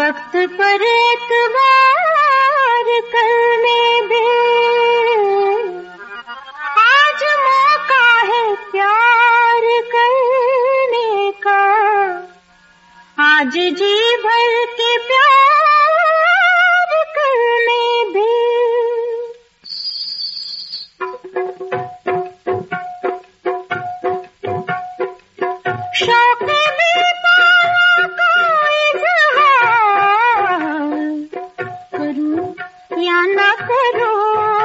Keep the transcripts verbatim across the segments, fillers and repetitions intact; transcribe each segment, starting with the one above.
वक्त पर एतबार करने दे, आज मौका है प्यार करने का, आज जी भर के प्यार करने दे। शौक बेतारा का इज़हार करूं या ना करूं,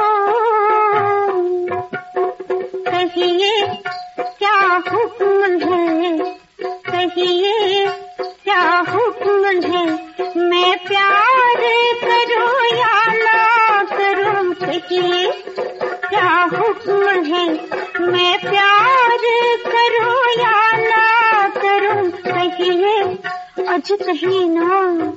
कहिए क्या हुक्म है, कहिए क्या हुक्म है, मैं प्यार करूं या ना करूं, कहिए क्या हुक्म है, मैं प्यार करूं या ना करूं, कहिए अज कहीं ना।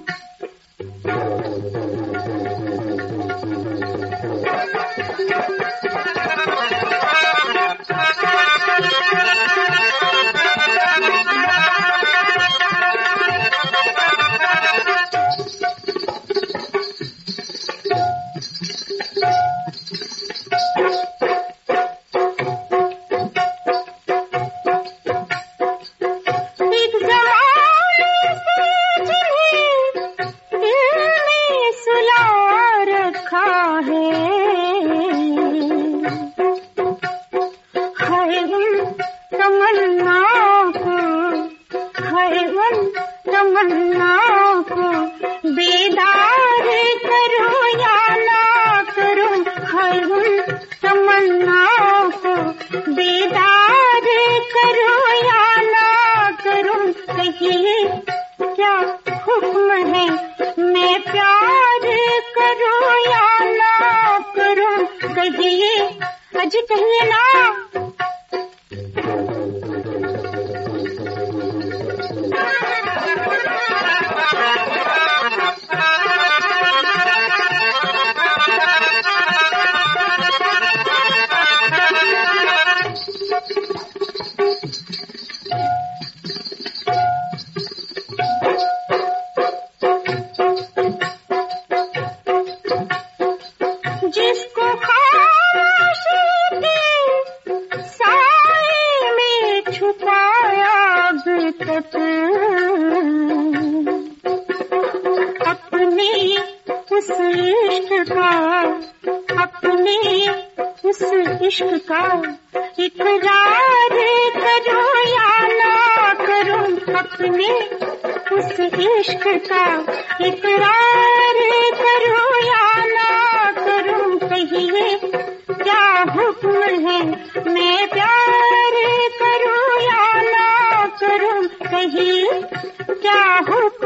तमन्नाओं को बेदार करूं या ना करूं, हर उन तमन्नाओं को बेदार करूं या ना करूं, कहिए क्या हुक्म है, मैं प्यार करूं या ना करूं, कहिए अज कहिए ना। जिसको खामोशी के साए में छुपाया अब तक, अपने उस इश्क का, अपने उस इश्क का इकरार करूं या ना करूं, अपने उस इश्क का इकरार करूं या ना करूं, कहिए क्या हुक्म है, मैं प्यार करूं या ना करूं, कहिए क्या हुक्म